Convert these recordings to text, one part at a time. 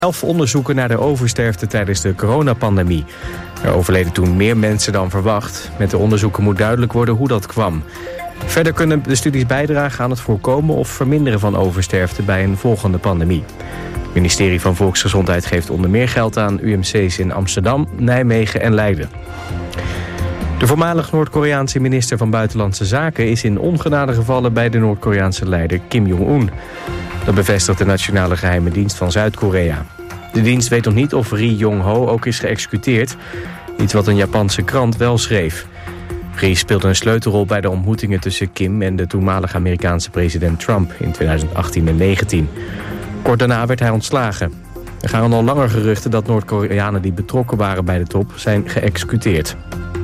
11 onderzoeken naar de oversterfte tijdens de coronapandemie. Er overleden toen meer mensen dan verwacht. Met de onderzoeken moet duidelijk worden hoe dat kwam. Verder kunnen de studies bijdragen aan het voorkomen of verminderen van oversterfte bij een volgende pandemie. Het ministerie van Volksgezondheid geeft onder meer geld aan UMC's in Amsterdam, Nijmegen en Leiden. De voormalig Noord-Koreaanse minister van Buitenlandse Zaken is in ongenade gevallen bij de Noord-Koreaanse leider Kim Jong-un. Dat bevestigt de Nationale Geheime Dienst van Zuid-Korea. De dienst weet nog niet of Ri Yong-ho ook is geëxecuteerd, iets wat een Japanse krant wel schreef. Ri speelde een sleutelrol bij de ontmoetingen tussen Kim en de toenmalige Amerikaanse president Trump in 2018 en 2019. Kort daarna werd hij ontslagen. Er gaan al langer geruchten dat Noord-Koreanen die betrokken waren bij de top zijn geëxecuteerd.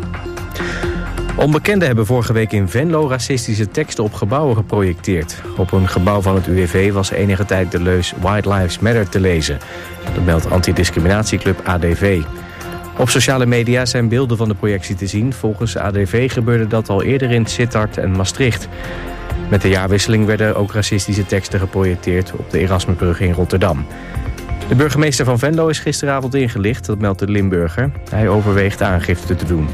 Onbekenden hebben vorige week in Venlo racistische teksten op gebouwen geprojecteerd. Op een gebouw van het UWV was enige tijd de leus White Lives Matter te lezen. Dat meldt antidiscriminatieclub ADV. Op sociale media zijn beelden van de projectie te zien. Volgens ADV gebeurde dat al eerder in Sittard en Maastricht. Met de jaarwisseling werden ook racistische teksten geprojecteerd op de Erasmusbrug in Rotterdam. De burgemeester van Venlo is gisteravond ingelicht, dat meldt de Limburger. Hij overweegt aangifte te doen.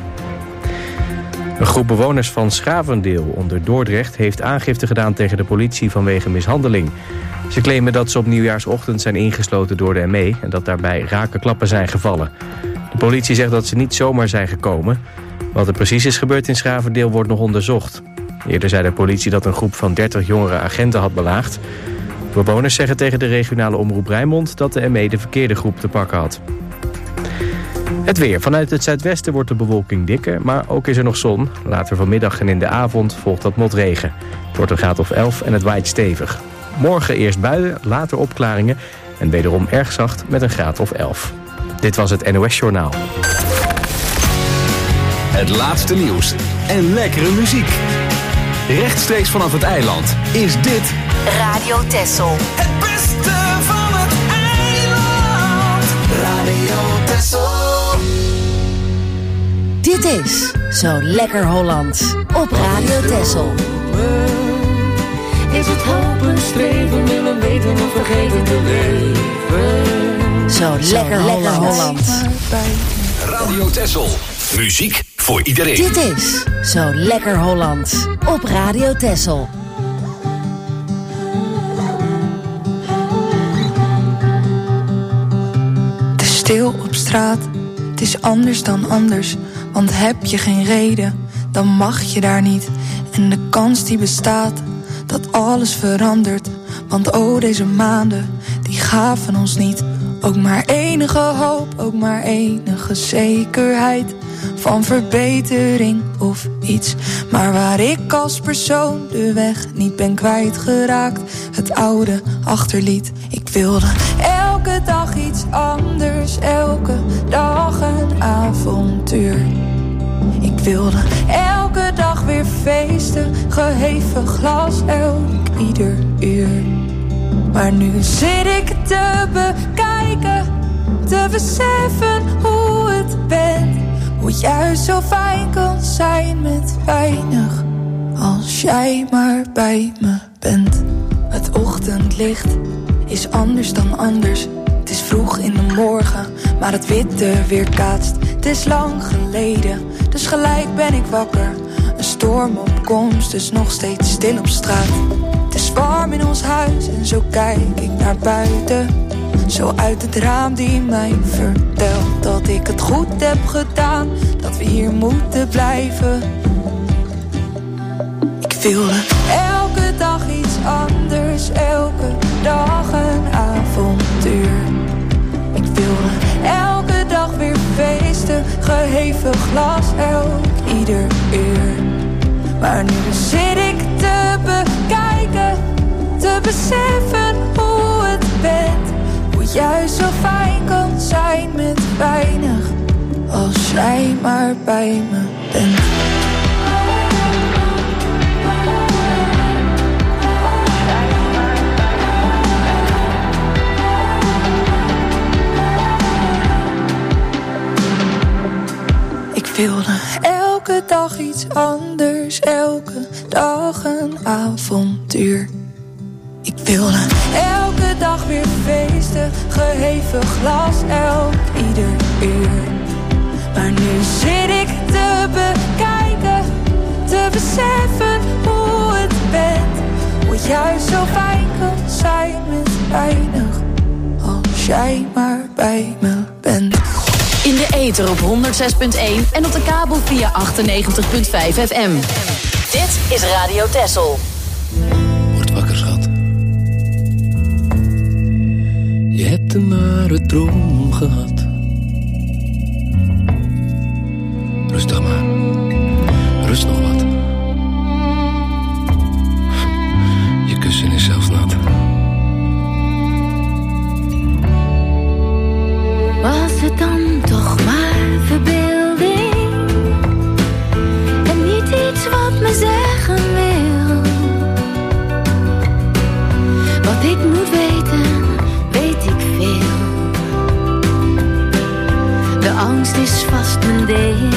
Een groep bewoners van Schavendeel onder Dordrecht heeft aangifte gedaan tegen de politie vanwege mishandeling. Ze claimen dat ze op nieuwjaarsochtend zijn ingesloten door de ME en dat daarbij rake klappen zijn gevallen. De politie zegt dat ze niet zomaar zijn gekomen. Wat er precies is gebeurd in Schavendeel wordt nog onderzocht. Eerder zei de politie dat een groep van 30 jongere agenten had belaagd. Bewoners zeggen tegen de regionale omroep Rijnmond dat de ME de verkeerde groep te pakken had. Het weer. Vanuit het zuidwesten wordt de bewolking dikker, maar ook is er nog zon. Later vanmiddag en in de avond volgt wat motregen. Het wordt een graad of 11 en het waait stevig. Morgen eerst buien, later opklaringen en wederom erg zacht met een graad of 11. Dit was het NOS Journaal. Het laatste nieuws en lekkere muziek. Rechtstreeks vanaf het eiland is dit Radio Texel. Het beste van het eiland. Radio Texel. Dit is Zo Lekker Hollands op Radio Texel. Is het hopen, streven, willen weten of vergeten te leven. Zo Lekker Hollands. Radio Texel. Muziek voor iedereen. Dit is Zo Lekker Hollands op Radio Texel. Te stil op straat, het is anders dan anders. Want heb je geen reden, dan mag je daar niet. En de kans die bestaat, dat alles verandert. Want oh, deze maanden, die gaven ons niet ook maar enige hoop, ook maar enige zekerheid van verbetering of iets. Maar waar ik als persoon de weg niet ben kwijtgeraakt, het oude achterliet. Ik wilde elke dag iets anders, elke dag een avontuur. Ik wilde elke dag weer feesten, geheven glas ieder uur. Maar nu zit ik te bekijken, te beseffen hoe het bent. Hoe het juist zo fijn kan zijn met weinig, als jij maar bij me bent. Het ochtendlicht is anders dan anders. Het is vroeg in de morgen, maar het witte weerkaatst. Het is lang geleden, dus gelijk ben ik wakker. Een storm op komst, dus nog steeds stil op straat. Het is warm in ons huis en zo kijk ik naar buiten. Zo uit het raam die mij vertelt dat ik het goed heb gedaan, dat we hier moeten blijven. Ik wilde elke dag iets anders, elke dag een avontuur. Ik wilde elke dag weer feesten, geheven glas ieder uur. Maar nu zit ik te bekijken, te beseffen hoe het bent. Hoe het juist zo fijn kan zijn met weinig, als jij maar bij me bent. Ik wilde elke dag iets anders, elke dag een avontuur. Ik wilde elke dag weer feesten, geheven glas elk ieder uur. Maar nu zit ik te bekijken, te beseffen hoe het bent. Wat juist zo fijn kan zijn met weinig, als jij maar bij me bent. In de ether op 106.1 en op de kabel via 98.5 FM. Dit is Radio Texel. Word wakker, schat. Je hebt een nare droom gehad. Rustig maar. Rust nog wat. Je kussen is zelfs nat. Was het dan toch maar verbeelding? En niet iets wat me zeggen wil. Wat ik moet weten, weet ik veel. De angst is vast mijn deel.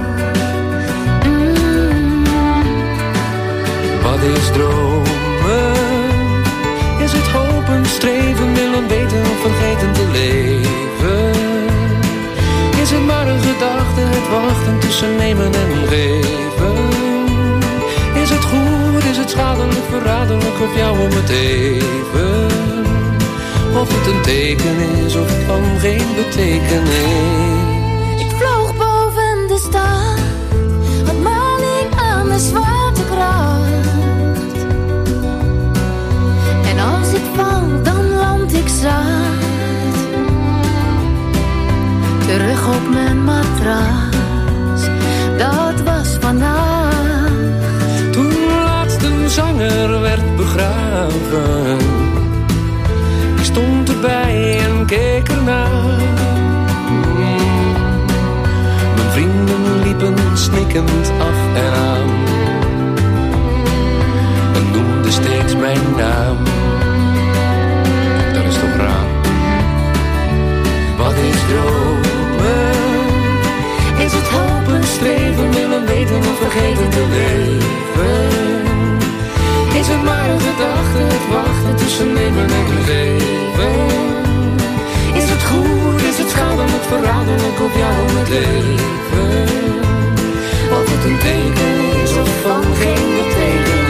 Wat is dromen? Is het hopen, streven, willen weten of vergeten te leven? Is het maar een gedachte, het wachten tussen nemen en geven? Is het goed, is het schadelijk, verraderlijk of jou om het even? Of het een teken is of van geen betekenis? Ik vloog boven de stad, had maling aan de zwaartekracht. En als ik val, dan land ik zacht. Terug op mijn matras, dat was vannacht. Toen laatst een zanger werd begraven, ik stond erbij en keek ernaar. Mijn vrienden liepen snikkend af en aan en noemden steeds mijn naam. Dat is toch raar? Wat is dromen? Is het hopen, streven, willen weten of vergeten te leven? Is het maar een gedachte, het wachten tussen nemen en geven? Is het goed, is het schadelijk, verraderlijk of jou om het leven? Of het een teken is of van geen betekenis?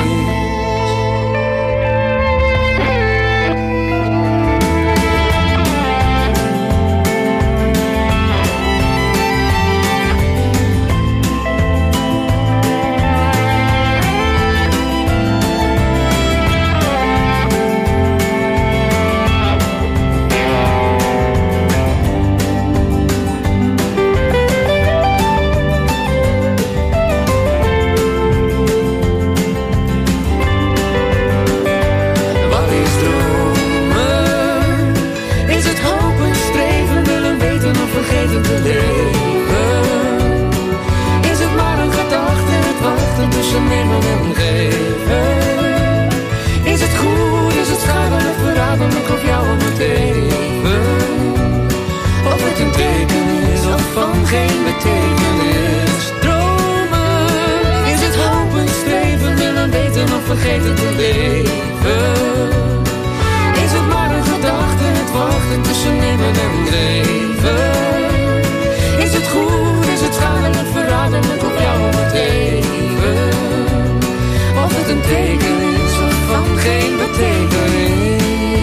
Vergeten te leven. Is het maar een gedachte, het wachten tussen nemen en geven? Is het goed, is het schadelijk, verraderlijk op jou om het even? Of het een teken is of van geen betekenis?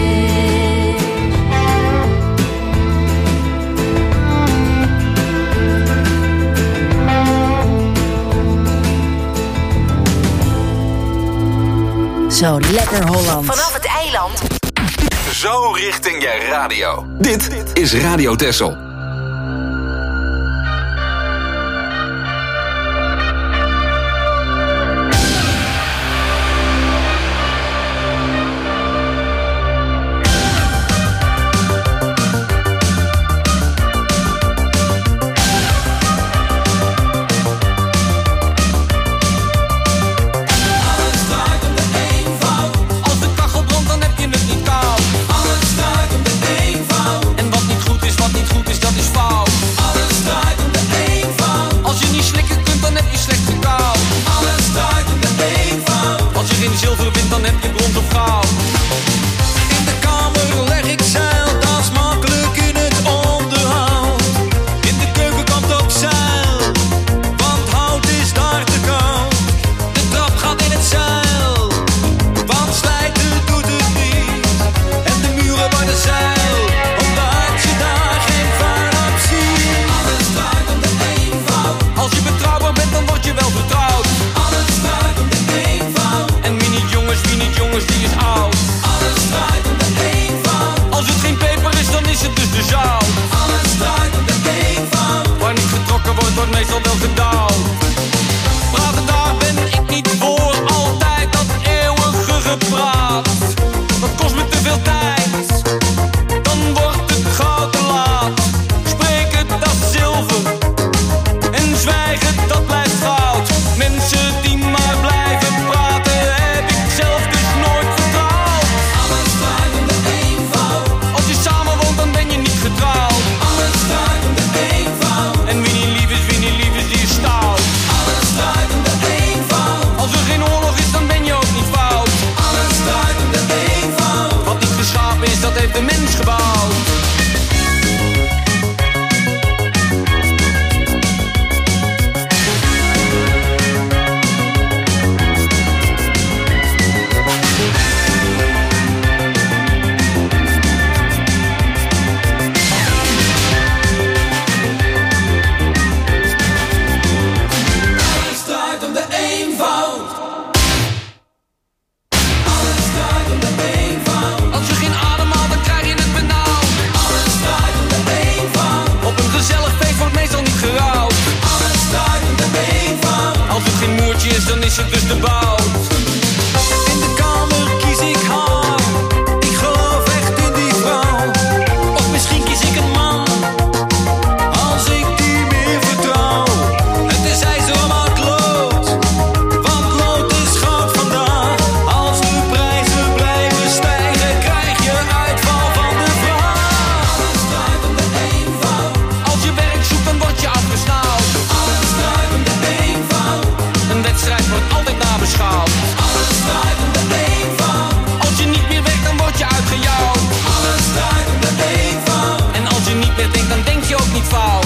Zo lekker Holland. Vanaf het eiland. Zo richting je radio. Dit is Radio Texel. Alles draait om de eenvoud. En wat niet goed is is het dus de bout. In de kamer kies ik haar, ik geloof echt in die vrouw. Of misschien kies ik een man, als ik die meer vertrouw. Het is ijzermaat lood, want lood is goud vandaag. Als de prijzen blijven stijgen, krijg je uitval van de vraag. Alles draait om de eenvoud, als je werk zoekt dan word je afgesnauwd. Alles draait om de eenvoud, een wedstrijd wordt altijd nabeschouwd. Alles draait om de eenvoud, als je niet meer werkt dan word je uitgejouwd. Alles draait om de eenvoud, en als je niet meer denkt dan denk je ook niet fout.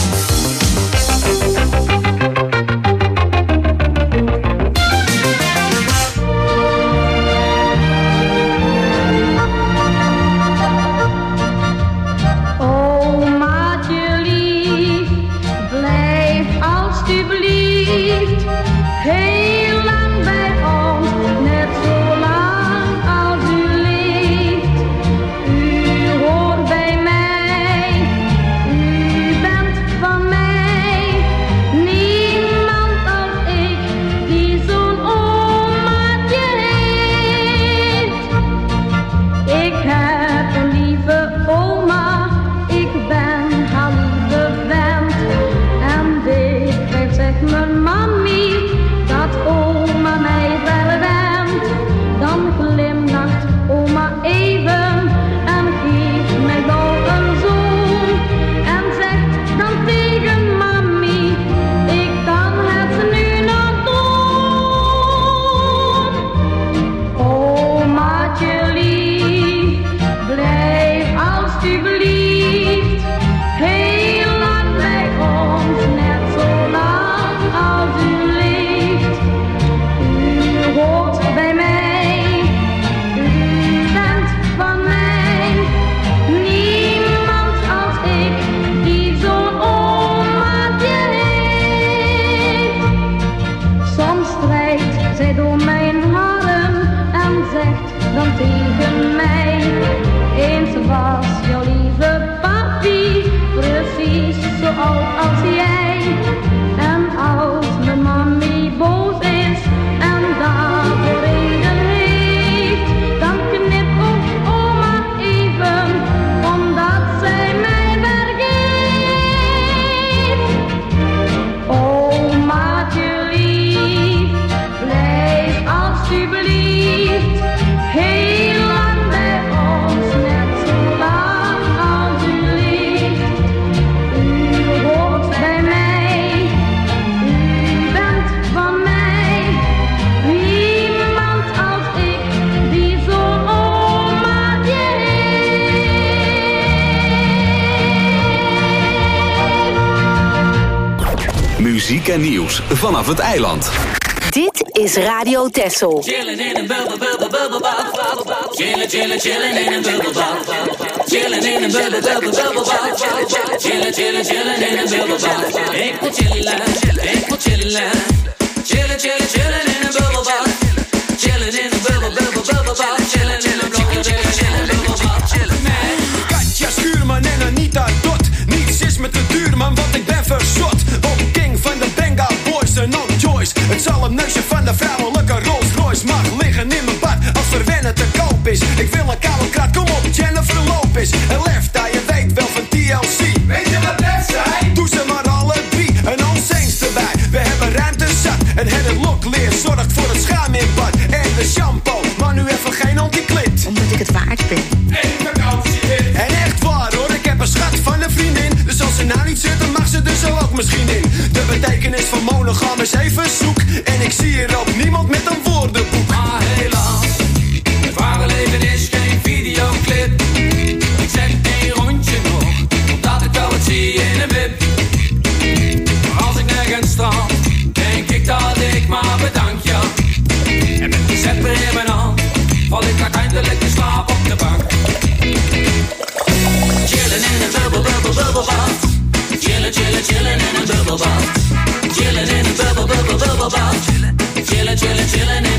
Oh, maatje lief, blijf alstublieft heel lang bij ons, net zo lang als u leeft. U hoort bij mij, u bent van mij, niemand als ik die zo'n omaatje heeft. Ik heb een lieve oma, ik ben haar lieve vent. En dikwijls zegt mijn mami dat oma mij verwendt. Dan glimlacht oma even en geeft mij wel een zoen. En zegt dan tegen mami, ik kan het nu nog doen. Oh, maatje lief, blijf alstublieft heel lang bij ons, net zo lang als u leeft. U hoort bij mij, u bent van mij, niemand als ik die zo'n omaatje heeft. Soms strijkt zij door mijn haren en zegt dan tegen mij, eens was jouw lieve papi precies zo oud als jij. En als mijn mami boos is en daarvoor reden heeft, dan knipogt oma even omdat zij mij vergeet. Oh, maatje lief, blijf alstublieft heel lang bij ons, net zo lang als u leeft. U hoort bij mij, u bent van mij, niemand als ik die zo'n omaatje heeft. Muziek en nieuws vanaf het eiland. Dit is Radio Texel. Chillen in een bubbelbad. Chillen in een bubbelbad. Chillen in een bubbelbad. Chillen in een bubbelbad. Ik wil chillen. Chillen in een bubbelbad. Chillen in een bubbelbad. Chillen in een bubbelbad. Katja Schuurman en Anita Dot. Niets is me te duur, man, want ik ben verzot. Op King van de Bengal Boys en on Joyce. Het zalmneusje van de vrouwelijke Rolls Royce mag liggen in mijn bad als verwennen te koop is. Ik wil een koude krat, kom op, Jennifer Lopez. En Lefta, je weet wel van TLC. Weet je wat net zei? Doe ze maar alle drie, en ons eens erbij. We hebben ruimte zat en het lokleer zorgt voor het schaam in bad. En de shampoo, maar nu even geen anti-klit. Omdat ik het waard ben. Eén vakantie in. En echt waar hoor, ik heb een schat van een vriendin. Dus als ze nou niet zit, dan mag ze er zo ook misschien in. De betekenis van monogam is even zoek. En ik zie hier ook niemand met een woordenboek. Maar helaas, het ware leven is geen videoclip. Ik zet één rondje nog, omdat ik wel wat zie in een wip. Maar als ik nergens strand, denk ik dat ik maar bedank ja. En met die zepper in mijn hand, val ik uiteindelijk in slaap op de bank. Chillen in een bubbelbad. Chillen in een bubbelbad. Chillen in een bubbelbad. Chillen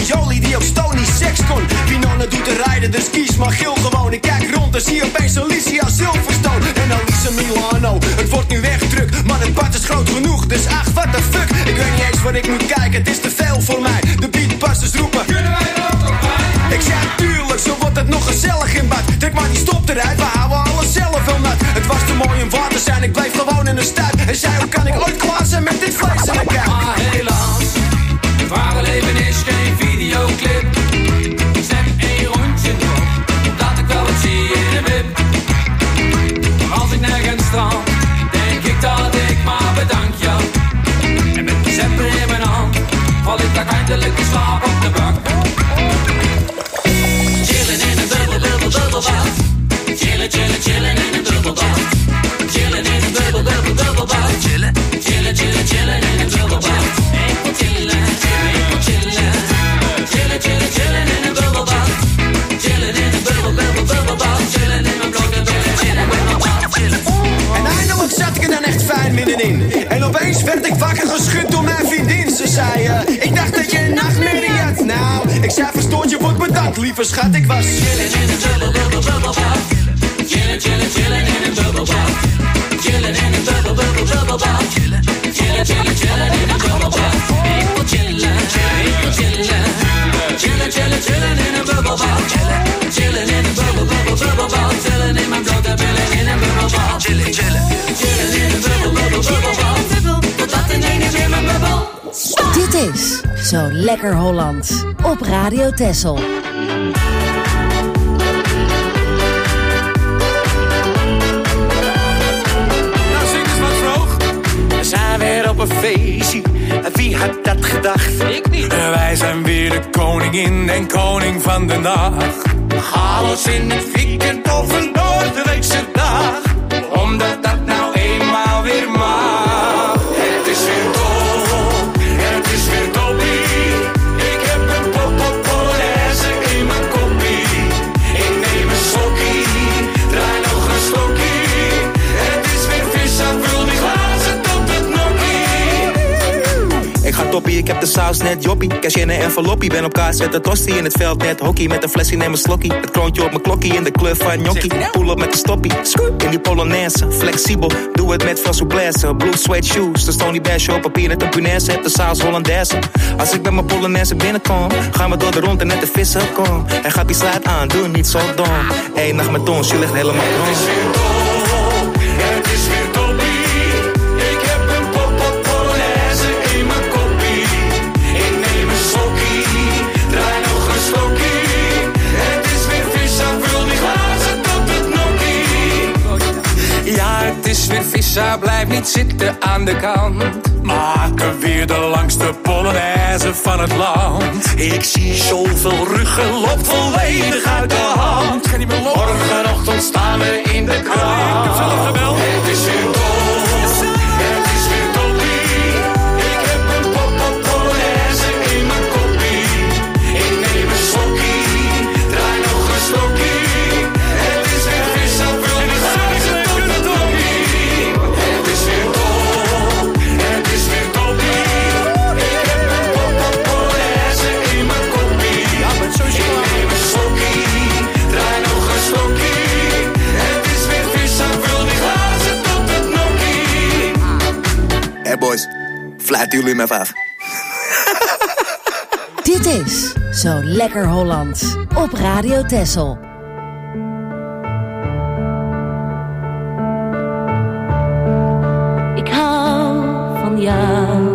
Jolie die op Stony seks kon. Pinonne doet de rijden, dus kies maar gil gewoon. Ik kijk rond en zie opeens Alicia Silverstone en Alice Milano. Het wordt nu echt druk, maar het bad is groot genoeg. Dus ach, what the fuck, ik weet niet eens wat ik moet kijken. Het is te veel voor mij, de beatbusters roepen. Kunnen wij er ook nog bij? Ik zei tuurlijk, zo wordt het nog gezellig in bad. Trek maar die stop eruit, we houden alles zelf wel nat. Het was te mooi om waar te zijn, ik bleef gewoon in de stuip. En zei, hoe kan ik ooit klaar zijn met dit vlees in de kuip? Maar helaas, het ware leven is geen videoclip. Zet één rondje door, dat ik wel wat zie in de wip. Maar als ik nergens strand, denk ik dat ik maar bedank jou. En met mijn zepper in mijn hand, val ik daar eindelijk in slaap op de bank. Chillen in een bubbelbad. Chillen, chillen, chillen in een bubbelbad. Chillen in een bubbelbad. Chillen, chillen, chillen, chillen in een bubbelbad. Ik wil chillen, ik wil chillen. Chillen, chillen, chillen in een bubbelbad. Chillen in een bubbelbad. Chillen in mijn blote chillen met mijn bad. Chillen. En eindelijk zat ik er dan echt fijn middenin. En opeens werd ik wakker geschud door mijn vriendin. Ze zei, ik dacht dat je een nachtmerrie had. Nou, ik zei verstoord, je wordt bedankt, lieve schat. Ik was chillen in een bubbelbad. Chillen, chillen, chillen in een bubbelbad. Chillen in een bubbelbad. Chillen, chillen, chillen, chillen in een bubbelbad. Ik wil chillen, ik wil chillen. Chillen, chillen, chillen in een bubbelbad. Chillen in een bubbelbad. Chillen in mijn blote billen in een bubbelbad. Chillen, chillen, chillen in een bubbelbad. Totdat ineens in mijn bubbel. Dit is Zo Lekker Holland op Radio Texel. We zijn weer op een feestje, wie had dat gedacht? Ik niet. Wij zijn weer de koningin en koning van de nacht. Chaos in het weekend of een doordeweekse dag. Omdat dat nou eenmaal weer mag. Het is weer dol, het is weer toppie. Ik heb een pop-pop-polaise in mijn koppie. Ik neem een slokkie, draai nog een stokkie. Het is weer vis, vul die glazen tot het nokkie. Ik ga toppie, ik heb de saus net joppie. Cash in een enveloppie, ben op kaart, zet de tosti in het veld net hockey. Met een flesje neem een slokkie, het kroontje op mijn klokkie. In de kleur van gnocchi, pull op met de stoppie. In die polonaise, flexibel, doe het met veel souplesse. Blue suede shoes, de Stony Bash op papier net een punaise. Heb de saus Hollandaise. Als ik met mijn polonaise binnenkom, gaan we door de rond en net de vissen kom. En gaat die slaat aan, doe niet zo dom. Eén nacht met ons, je ligt helemaal krom. Het is weer dol, het is weer toppie. Ik heb een pop-pop-polaise in mijn koppie. Ik neem een slokkie, draai nog een stokkie. Het is weer vissa, vul die glazen tot het nokkie. Ja, het is weer vissa, blijf niet zitten aan de kant. Maken weer de langste polonaise van het land. Ik zie zoveel ruggen, loopt volledig uit de hand. Morgenochtend staan we in de krant. Het is weer dol, het is weer toppie. Ik heb een pop-pop-polaise in mijn koppie. Ik neem een slokkie, draai nog een stokkie. Het is weer vis, vul die glazen tot het nokkie. Het is weer dol, het is weer toppie. Ik heb een pop-pop-polaise in mijn koppie. Ik neem een slokkie, draai nog een stokkie. Het is weer vis, vul die glazen tot het nokkie. Hey boys, fluiten jullie me even af. Dit is Zo Lekker Holland op Radio Texel. Ik hou van jou.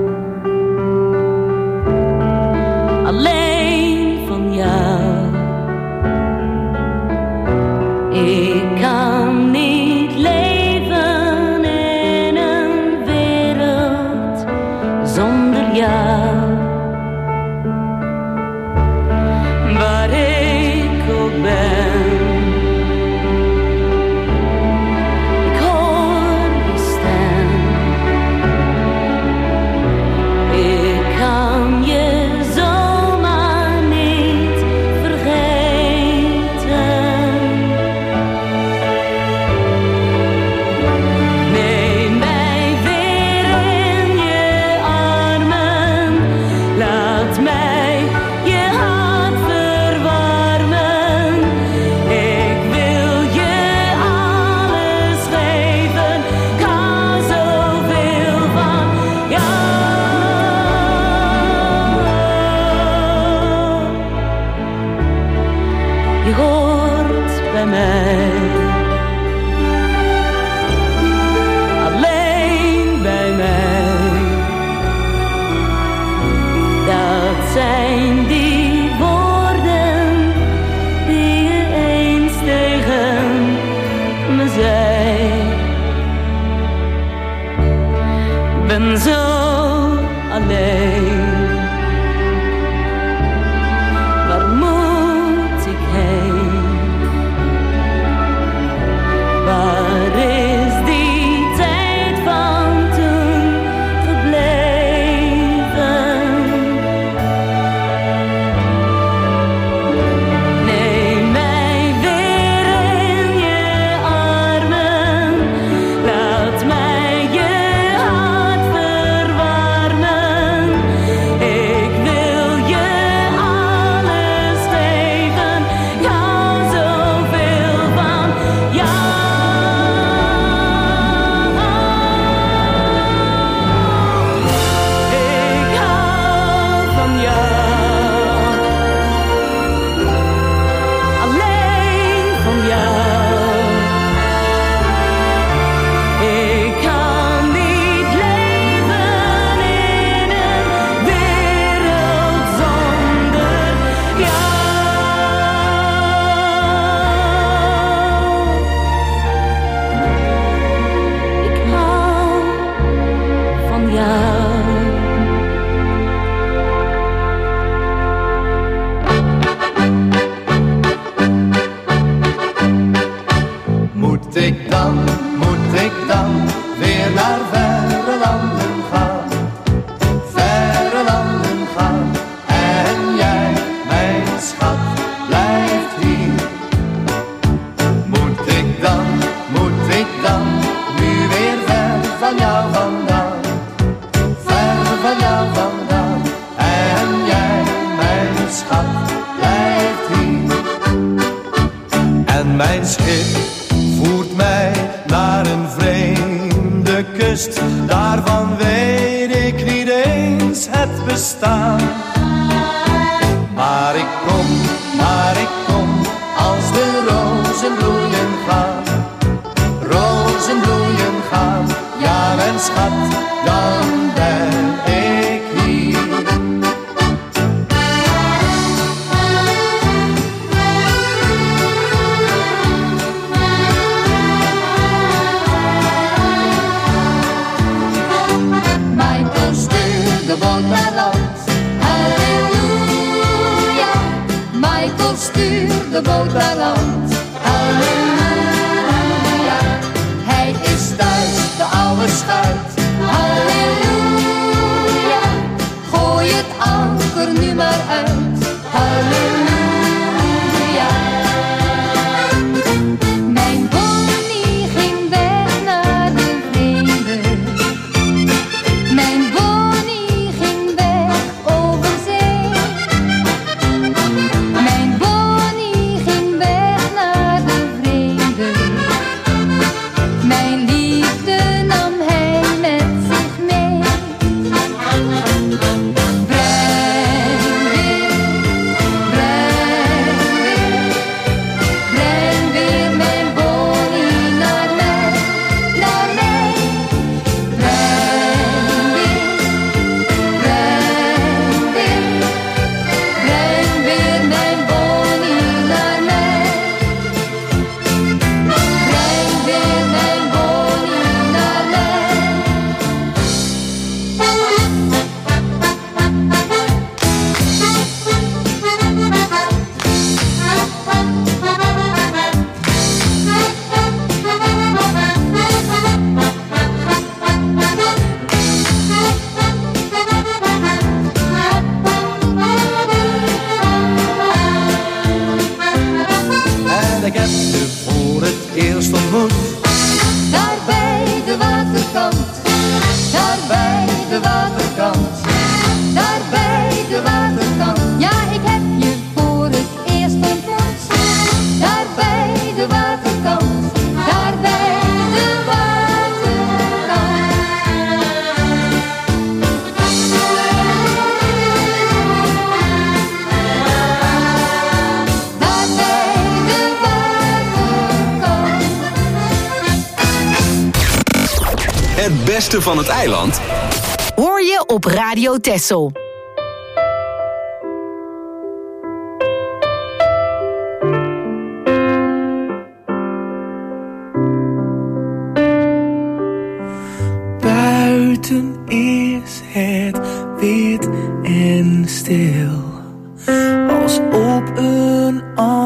Alleen van jou. Ik kan niet leven in een wereld zonder jou. Waar ik ook ben. kust, daarvan weet ik niet eens het bestaan. Maar ik kom, als de rozen bloeien gaan. Rozen bloeien gaan, ja mijn schat, dan ben ik hier. Michael stuurt de boot naar land, halleluja. Michael stuurt de boot naar land, halleluja. Hij is thuis, de oude schuit, halleluja. Gooi het anker nu maar uit, halleluja. Mijn Bonnie ging weg naar de vrede. Mijn Bonnie ging weg over zee. Mijn Bonnie ging weg naar de vrede. Mijn liefde nam hij met zich mee. Breng weer mijn Bonnie naar mij, naar mij. Breng weer mijn Bonnie naar mij. Breng weer mijn Bonnie naar mij. En ik heb je voor het eerst ontmoet. Daar bij de waterkant, daar bij de waterkant, daar bij de waterkant. Ja, ik heb je voor het eerst ontmoet. Daar bij de waterkant, daar bij de waterkant. Daar bij de waterkant. Het beste van het eiland Hoor je op Radio Texel. Buiten is het wit en stil, als op een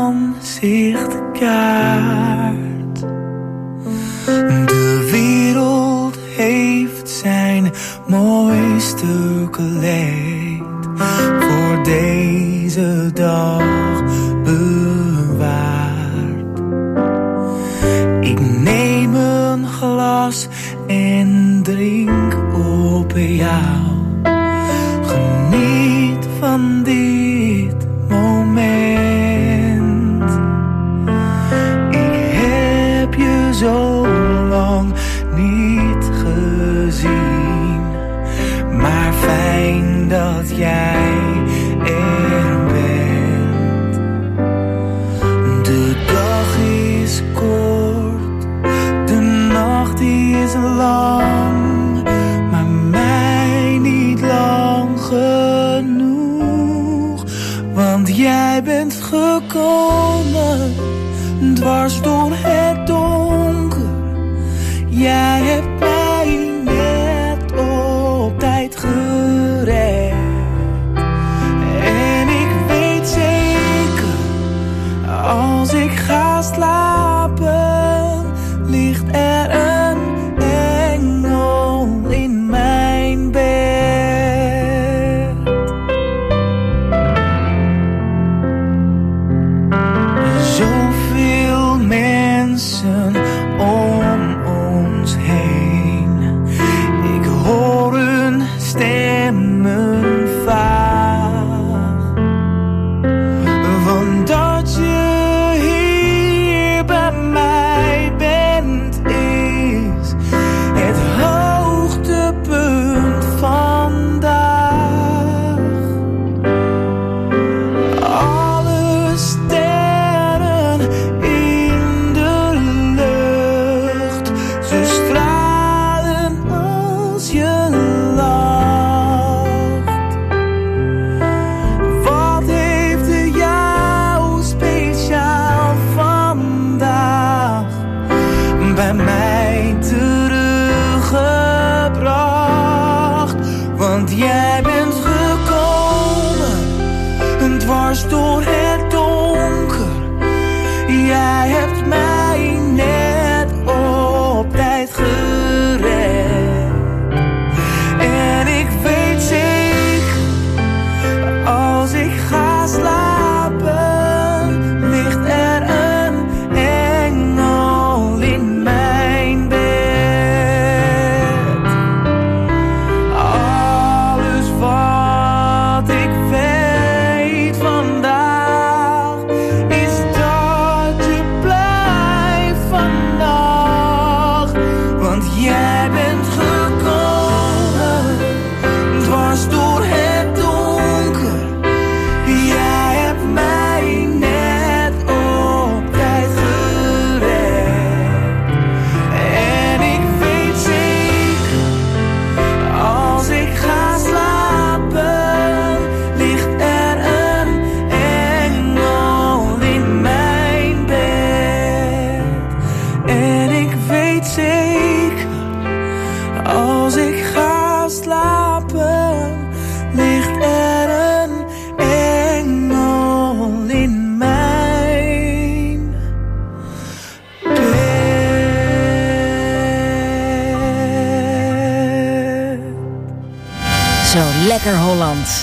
aanzichtkaart. De wereld heeft zijn mooiste kleed voor deze dag bewaard. Ik neem een glas en drink op jou. Geniet van dit moment. Ik heb je zo lang niet gezien, maar fijn dat jij er bent. De dag is kort, de nacht is lang, maar mij niet lang genoeg. Want jij bent gekomen, dwars door het donker. Jij hebt mij net op tijd gered. En ik weet zeker, als ik ga slapen, ligt er een engel in mijn bed. Zoveel mensen om ons heen. Zo lekker Holland.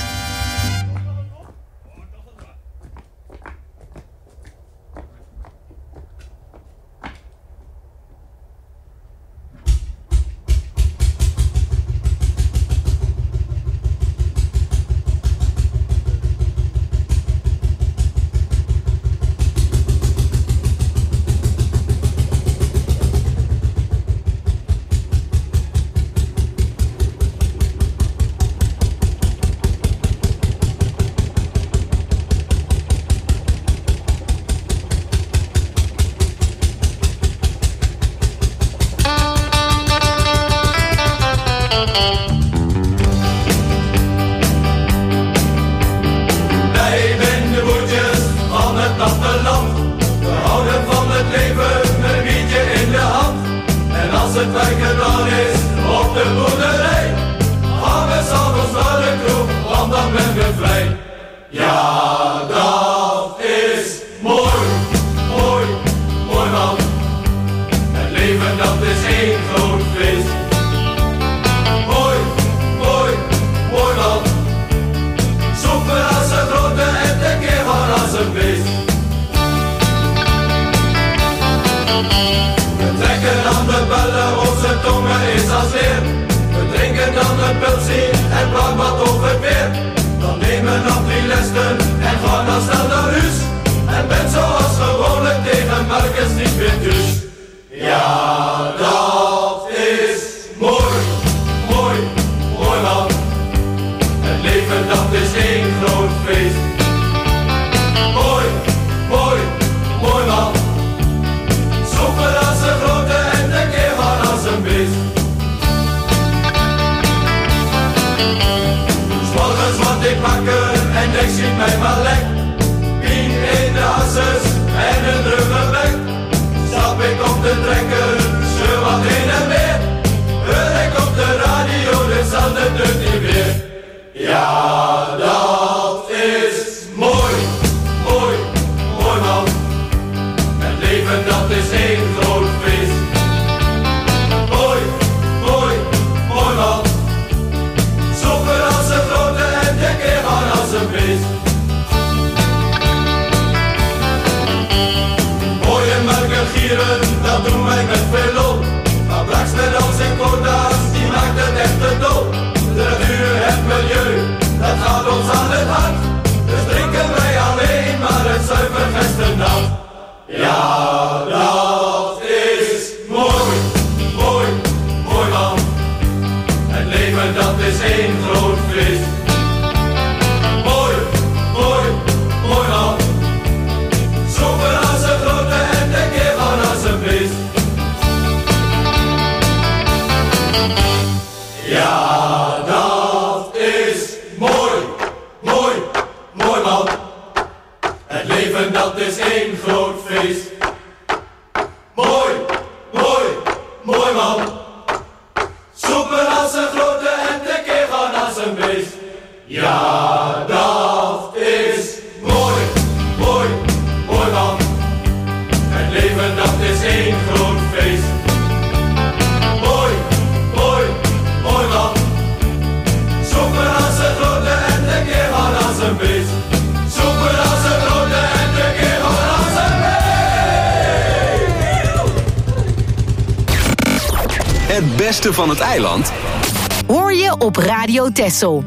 Het beste van het eiland hoor je op Radio Texel.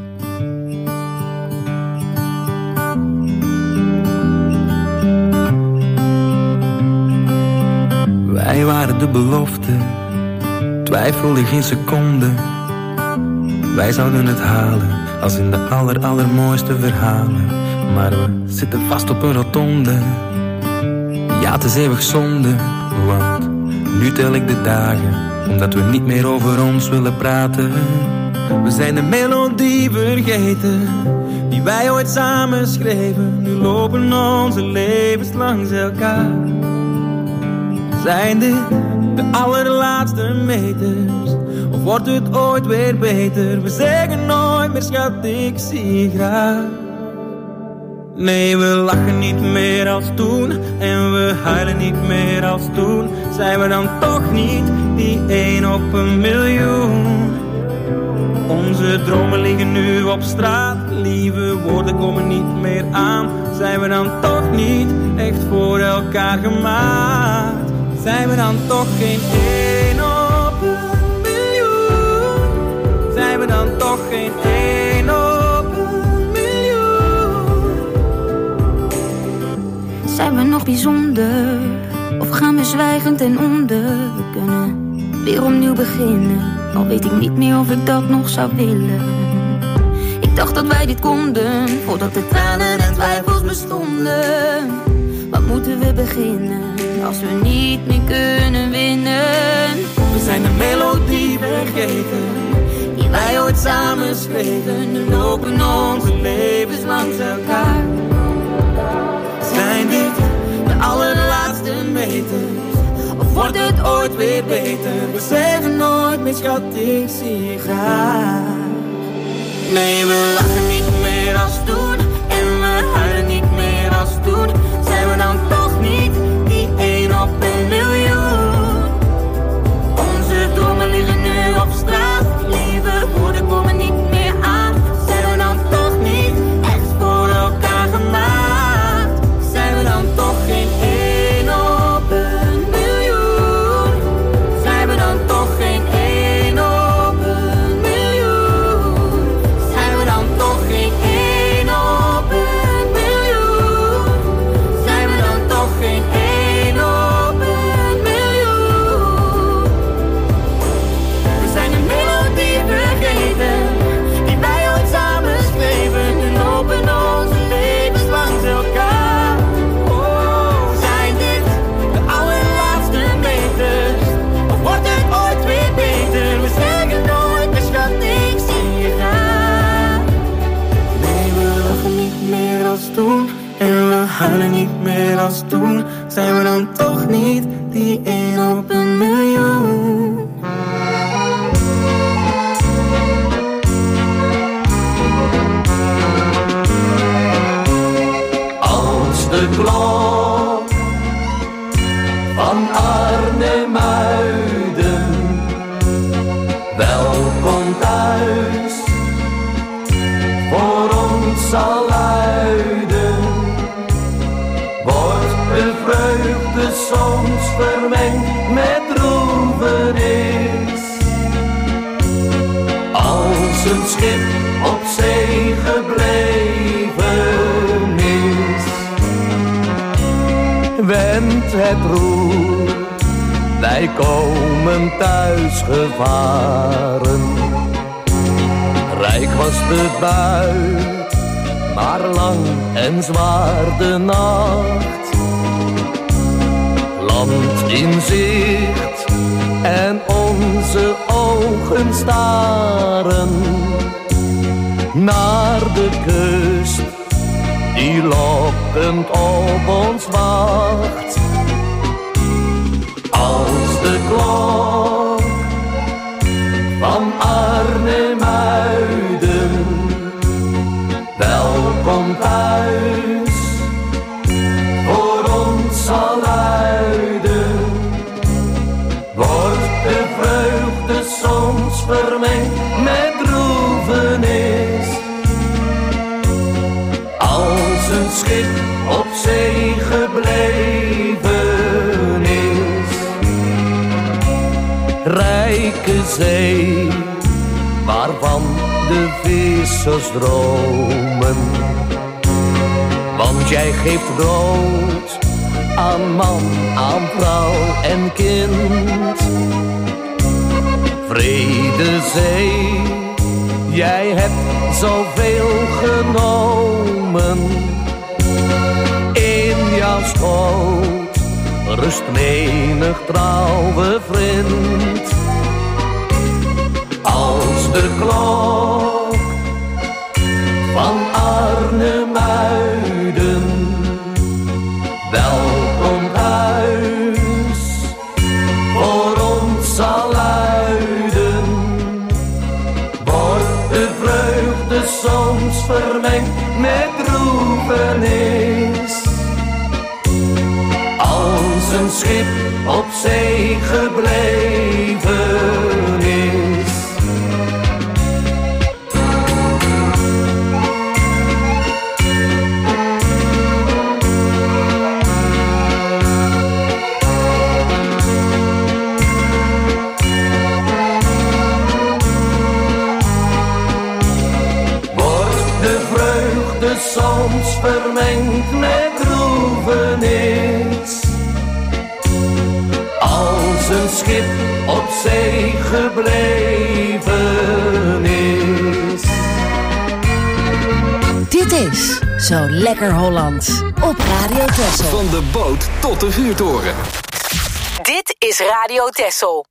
Wij waren de belofte, twijfelde geen seconde. Wij zouden het halen, als in de allermooiste verhalen. Maar we zitten vast op een rotonde. Ja, het is eeuwig zonde, want nu tel ik de dagen, omdat we niet meer over ons willen praten. We zijn de melodie vergeten, die wij ooit samen schreven. Nu lopen onze levens langs elkaar. Zijn dit de allerlaatste meters, of wordt het ooit weer beter? We zeggen nooit meer schat, ik zie je graag. Nee, we lachen niet meer als toen, en we huilen niet meer als toen. Zijn we dan toch niet die 1 op 1 miljoen? Onze dromen liggen nu op straat, lieve woorden komen niet meer aan. Zijn we dan toch niet echt voor elkaar gemaakt? Zijn we dan toch geen 1 op 1 miljoen? Zijn we dan toch geen 1 op 1 miljoen? Zijn we nog bijzonder? Of gaan we zwijgend ten onder? We kunnen weer opnieuw beginnen, al weet ik niet meer of ik dat nog zou willen. Ik dacht dat wij dit konden, voordat de tranen en twijfels bestonden. Wat moeten we beginnen, als we niet meer kunnen winnen? We zijn de melodie vergeten, die wij ooit samen schreven. Nu lopen onze levens langs elkaar. Zijn dit de allerlaatste meters? Of wordt het ooit weer beter? We zeggen nooit meer schat, ik zie je graag. Nee, we lachen niet meer als toen, en we huilen niet meer als toen. Zijn we dan toch niet die 1 op 1 miljoen? Onze dromen liggen nu op straat, lieve woorden komen niet meer aan. Zijn we dan toch niet echt voor elkaar gemaakt? Zijn we dan toch geen 1 op 1 miljoen? Zijn we dan toch geen 1 op 1 miljoen? Zijn we dan toch geen 1 op 1 miljoen? Zijn we dan toch geen 1 op 1 miljoen? We zijn een melodie vergeten, die wij ooit samen schreven. Nu lopen onze levens langs elkaar. Oh, zijn dit de allerlaatste meters? Of wordt het ooit weer beter? We zeggen nooit meer schat, ik zie je graag. Nee, we lachen niet meer als toen, en we huilen niet meer als toen. Zijn we dan toch niet die 1 op 1 miljoen? Als de klok van Arnhem-Muiden welkom thuis voor ons zal luiden, wordt de vreugde soms vermengd met droevenis. Als een schip op zee gebleven is, wendt het roer, wij komen thuis gevaren. Rijk was de buit, maar lang en zwaar de nacht. Land in zicht en onze ogen staren naar de kust die lokkend op ons wacht. Als de klok van Arnhem-Muiden welkom thuis voor ons zal luiden, wordt de vreugde soms vermengd met droevenis. Als een schip op zee gebleven is, rijke zee waarvan de vissers dromen. Want jij geeft brood aan man, aan vrouw en kind. Vrede zee, jij hebt zoveel genomen. In jouw schoot rust menig trouwe vriend. Als de klok van Arnhem-Muiden welkom thuis voor ons zal luiden, wordt de vreugde soms vermengd met droevenis. Als een schip op zee gebleven is, soms vermengd met droevenis. Als een schip op zee gebleven is. Dit is Zo Lekker Hollands op Radio Texel. Van de boot tot de vuurtoren. Dit is Radio Texel.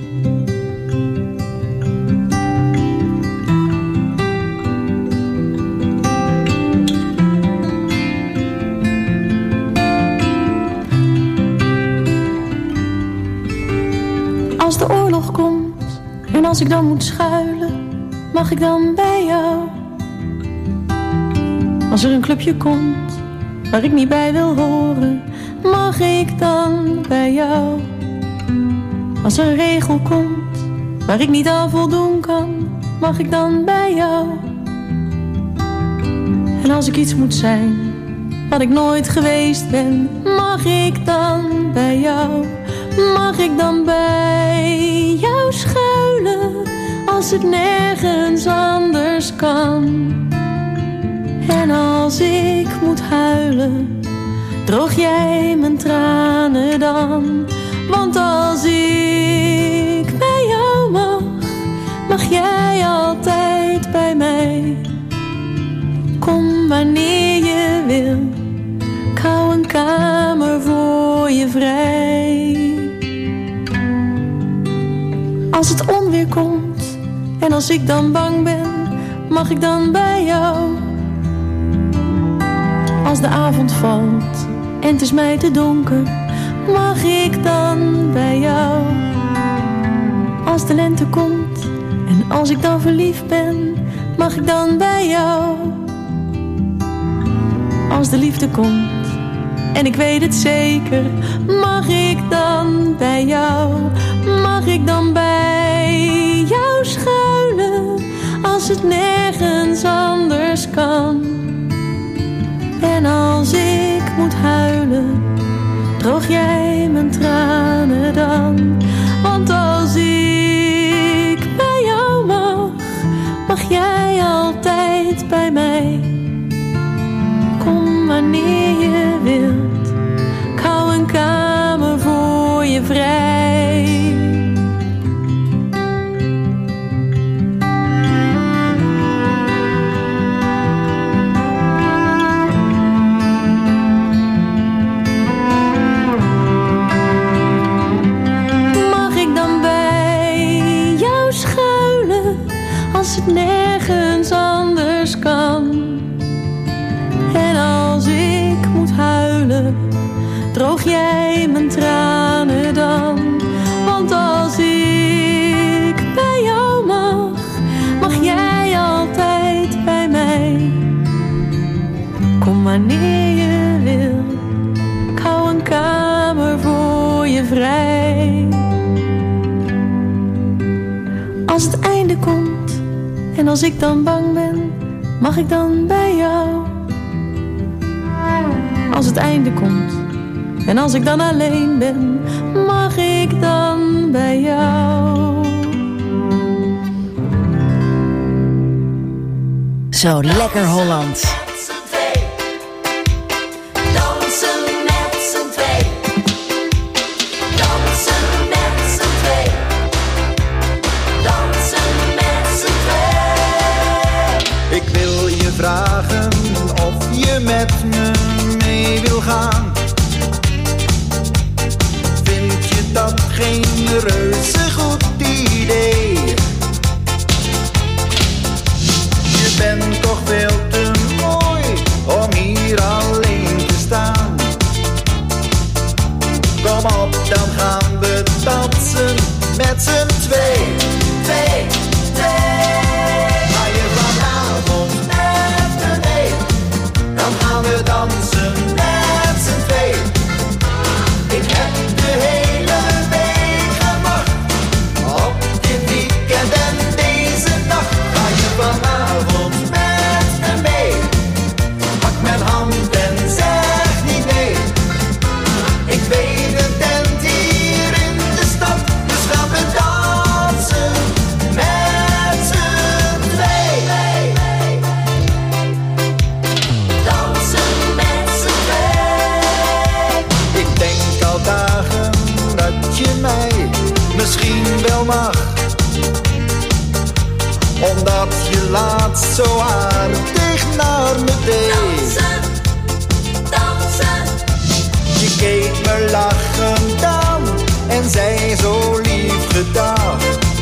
Als de oorlog komt en als ik dan moet schuilen, mag ik dan bij jou? Als er een clubje komt waar ik niet bij wil horen, mag ik dan bij jou? Als er een regel komt waar ik niet aan voldoen kan, mag ik dan bij jou? En als ik iets moet zijn wat ik nooit geweest ben, mag ik dan bij jou? Mag ik dan bij jou schuilen als het nergens anders kan? En als ik moet huilen, droog jij mijn tranen dan? Want als ik bij jou mag jij altijd bij mij. Kom wanneer je wil, ik hou een kamer voor je vrij. Als het onweer komt en als ik dan bang ben, mag ik dan bij jou? Als de avond valt en het is mij te donker, mag ik dan bij jou? Als de lente komt en als ik dan verliefd ben, mag ik dan bij jou? Als de liefde komt en ik weet het zeker, mag ik dan bij jou? Mag ik dan bij jou schuilen als het nergens anders kan? En als ik moet huilen, droog jij mijn tranen dan? Want als ik bij jou mag jij altijd bij mij. Kom wanneer je wilt, ik hou een kamer voor je vrij. Mag ik dan bij jou schuilen als het nergens anders kan? En als ik moet huilen, droog jij mijn tranen dan? Want als ik bij jou mag jij altijd bij mij. Kom wanneer je wil, ik hou een kamer voor je vrij. Als het einde komt en als ik dan bang ben, mag ik dan bij jou? Als het einde komt en als ik dan alleen ben, mag ik dan bij jou? Zo Lekker Hollands. Dansen met z'n twee. Dansen met z'n twee. Dansen met z'n twee. Ik wil je vragen of je met me mee wil gaan. Vind je dat geen reuze goed idee? Je bent toch veel te mooi om hier alleen te staan. Kom op, dan gaan we dansen met z'n twee. Twee, twee. Ga je vanavond met me mee? Dan gaan we dansen met z'n twee. Ik heb de hele week gewacht omdat je laatst zo aardig naar me deed. Dansen, dansen. Je keek me lachend aan en zei zo lief gedag.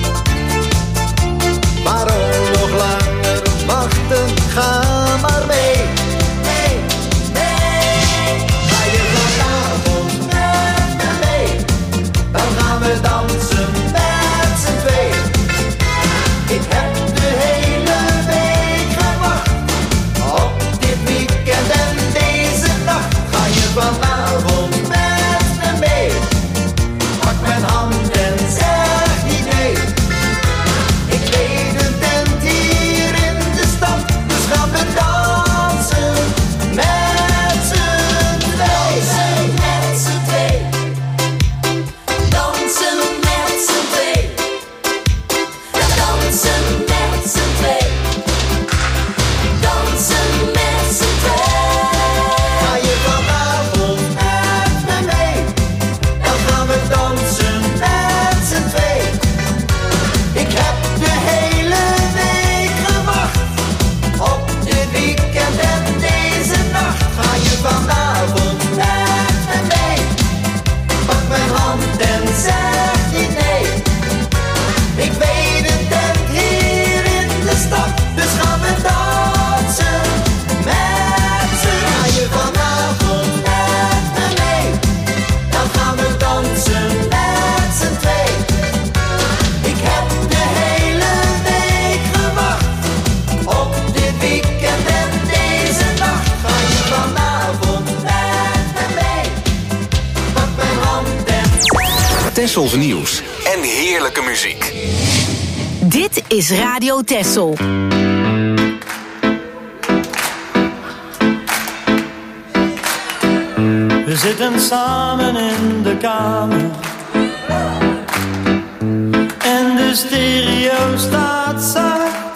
Waarom nog langer wachten, ga maar mee. Nee, nee. Ga je vanavond met me mee, dan gaan we dansen met z'n twee. Ik heb de hele week gewacht op dit weekend en deze nacht. Ga je vanavond met me mee, pak mijn hand en zeg niet nee. Ik weet een tent hier in de stad, dus gaan we dansen met z'n twee. Dansen met z'n twee. Dansen met z'n twee. Dansen met z'n twee. Ga je vanavond met me mee, dan gaan we dansen met z'n twee. Ik heb de hele week gewacht op dit weekend en deze nacht. Ga je vanavond met me mee, pak mijn hand en zeg niet nee. Ik weet een tent hier in de stad, dus gaan we dansen met z'n. Ga je vanavond met me mee, dan gaan we dansen met z'n twee. Ik heb de hele week gewacht op dit weekend en deze nacht. Ga je vanavond met me mee, pak mijn hand en Tessels nieuws en heerlijke muziek. Dit is Radio Tessel. We zitten samen in de kamer en de stereo staat zacht.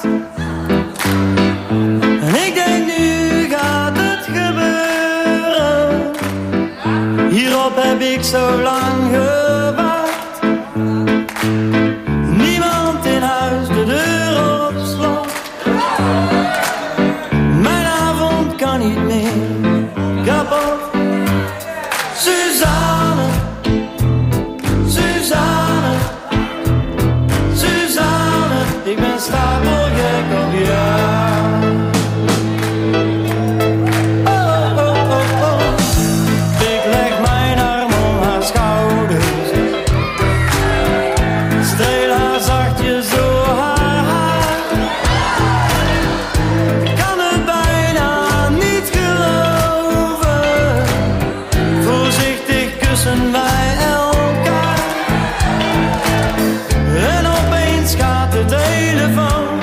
En ik denk nu gaat het gebeuren, hierop heb ik zo lang gewacht. Niemand in huis, de deur op slot. Mijn avond kan niet meer kapot. Suzanne, Suzanne, Suzanne, ik ben stapelgek op jou. Oh, oh, oh, oh. Ik leg mijn arm om haar schouders, streel haar zachtjes door haar haar. Ik kan het bijna niet geloven, voorzichtig kussen wij elkaar. En opeens gaat de telefoon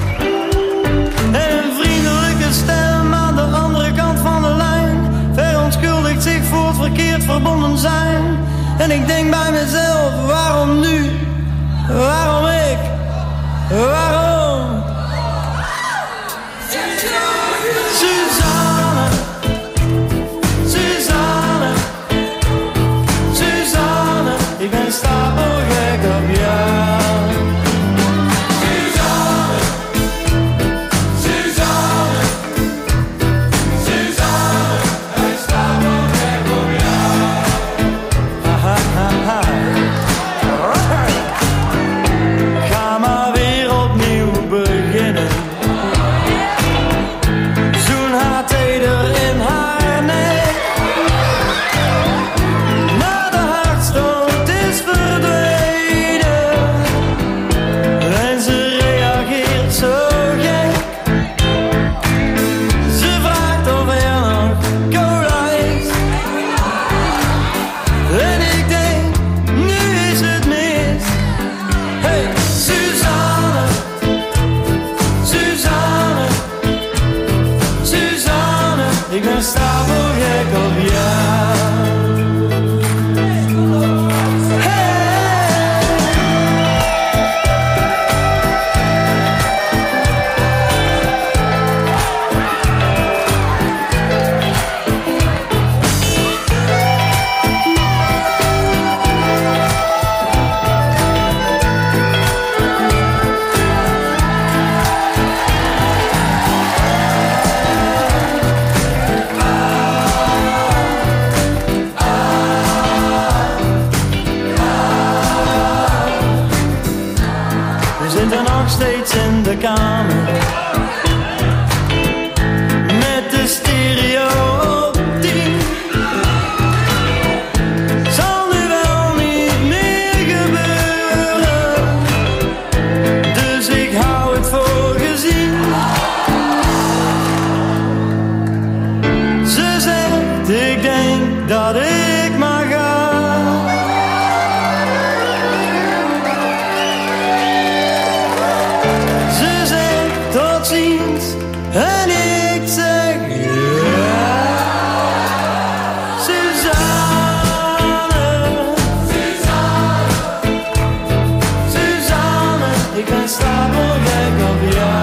en een vriendelijke stem aan de andere kant van de lijn verontschuldigt zich voor het verkeerd verbonden zijn. En ik denk bij mezelf, waarom nu? Waarom ik? Waarom? Suzanne, Suzanne, Suzanne, ik ben stapelgek op jou. Suzanne, Suzanne, Suzanne, ik ben stapelgek op jou. Ha, ha, ha, ha. Ga zitten nog steeds in de kamer met de stereo op 10. Zal nu wel niet meer gebeuren, dus ik hou het voor gezien. Ze zegt, ik denk dat ik maar ga. Ze zegt, tot ziens, en ik zeg, ja. Suzanne, Suzanne, ik ben stapelgek op jou.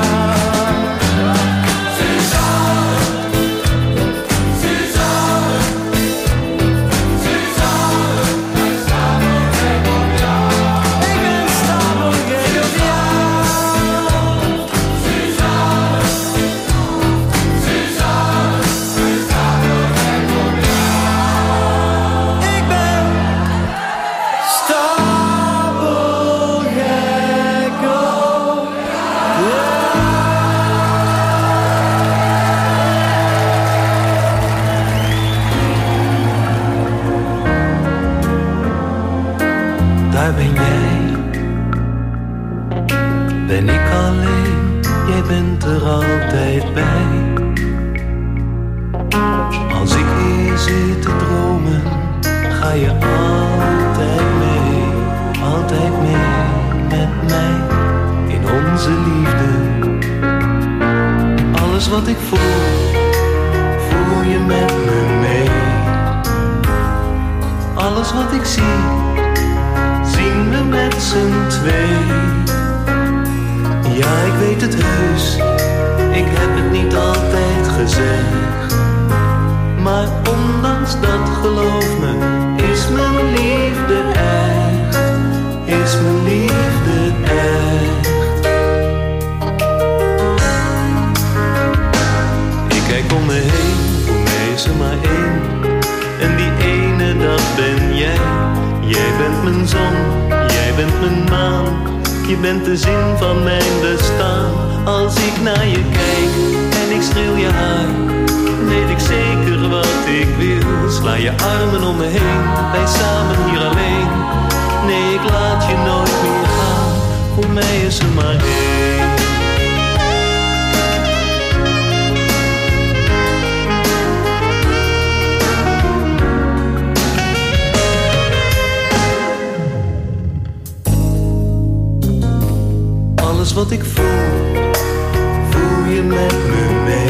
Daar ben jij, ben ik alleen, jij bent er altijd bij. Als ik hier zit te dromen, ga je altijd mee met mij in onze liefde. Alles wat ik voel, voel je met me mee. Alles wat ik zie, zien we met z'n twee. Ja, ik weet het heus, ik heb het niet altijd gezegd. Maar ondanks dat, geloof me, is mijn liefde echt. Is mijn liefde echt. Ik kijk om me heen, voor mij is er maar één. En die ene, dat ben jij. Jij bent mijn zon, jij bent mijn maan. Je bent de zin van mijn bestaan. Als ik naar je kijk en ik streel je haar, weet ik zeker wat ik wil. Sla je armen om me heen, wij samen hier alleen. Nee, ik laat je nooit meer gaan. Voor mij is er maar één. Alles wat ik voel, voel je met me mee.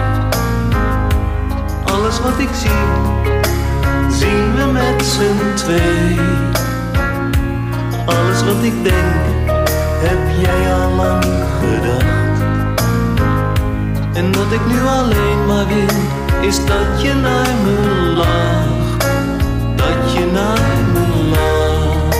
Alles wat ik zie, zien we met z'n twee. Alles wat ik denk, heb jij al lang gedacht. En wat ik nu alleen maar wil, is dat je naar me lacht. Dat je naar me lacht.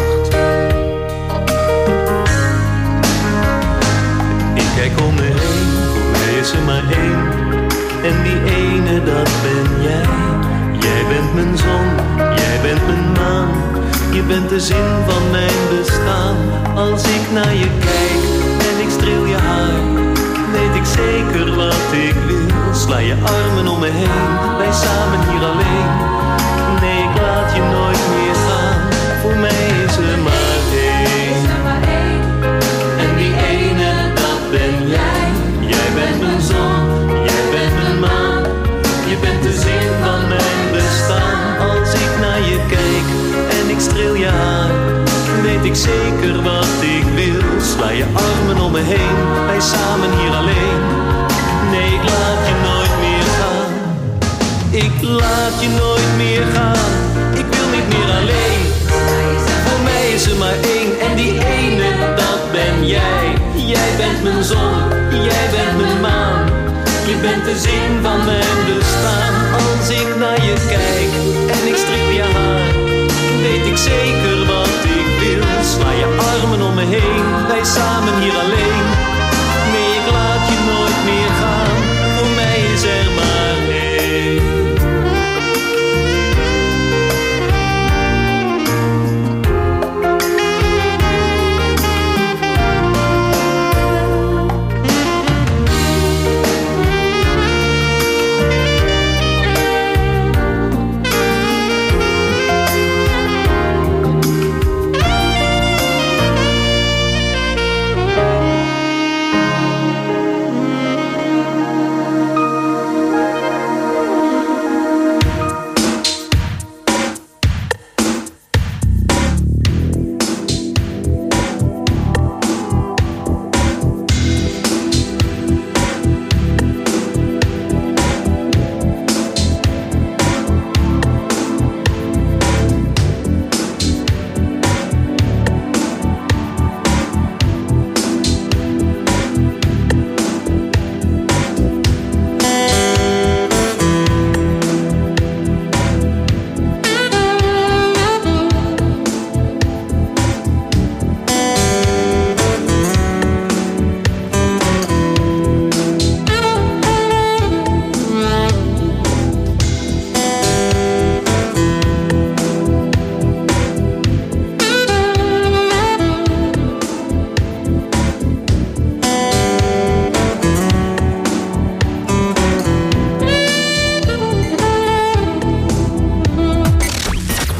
Ik kijk om me heen, voor mij is er maar één. En die ene, dat ben jij. Jij bent mijn zon, jij bent mijn maan. Je bent de zin van mijn bestaan. Als ik naar je kijk en ik streel je haar, weet ik zeker wat ik wil. Sla je armen om me heen, wij samen hier alleen. Nee, ik laat je nooit meer gaan. Voor mij is er maar één. En die ene, dat ben jij. Jij bent mijn zon, jij bent mijn maan. Je bent de zin van mijn bestaan. Als ik naar je kijk en ik streel je aan, weet ik zeker wat ik wil. Sla je armen om me heen, wij samen hier alleen. Nee, ik laat je nooit meer gaan. Ik laat je nooit meer gaan. Ik wil niet meer alleen. Voor mij is er maar één. En die ene, dat ben jij. Jij bent mijn zon, jij bent mijn maan. Je bent de zin van mijn bestaan. Als ik naar je kijk en ik streel je haar, weet ik zeker wat ik wil. Sla je armen om me heen, wij samen hier alleen. Nee, ik laat je nooit meer gaan. Voor mij is er maar één.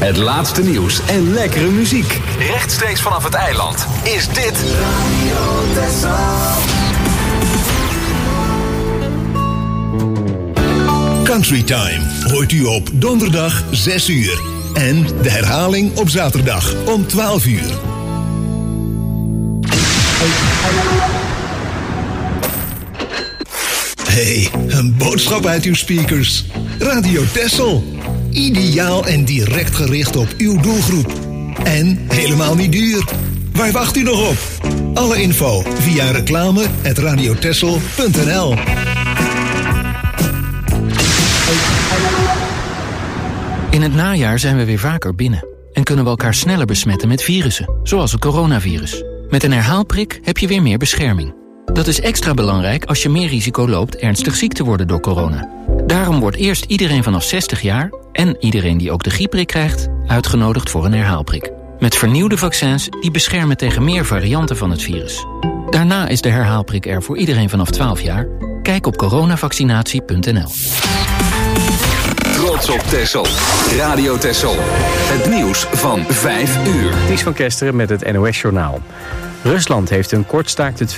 Het laatste nieuws en lekkere muziek. Rechtstreeks vanaf het eiland is dit Radio Texel. Country Time hoort u op donderdag 6 uur. En de herhaling op zaterdag om 12 uur. Hey, een boodschap uit uw speakers. Radio Texel. Ideaal en direct gericht op uw doelgroep. En helemaal niet duur. Waar wacht u nog op? Alle info via reclame@radiotexel.nl. In het najaar zijn we weer vaker binnen en kunnen we elkaar sneller besmetten met virussen, zoals het coronavirus. Met een herhaalprik heb je weer meer bescherming. Dat is extra belangrijk als je meer risico loopt ernstig ziek te worden door corona. Daarom wordt eerst iedereen vanaf 60 jaar en iedereen die ook de griepprik krijgt uitgenodigd voor een herhaalprik. Met vernieuwde vaccins die beschermen tegen meer varianten van het virus. Daarna is de herhaalprik er voor iedereen vanaf 12 jaar. Kijk op coronavaccinatie.nl. Trots op Texel. Radio Texel. Het nieuws van 5 uur. Ties van Kesteren met het NOS-journaal. Rusland heeft een kortstaakt het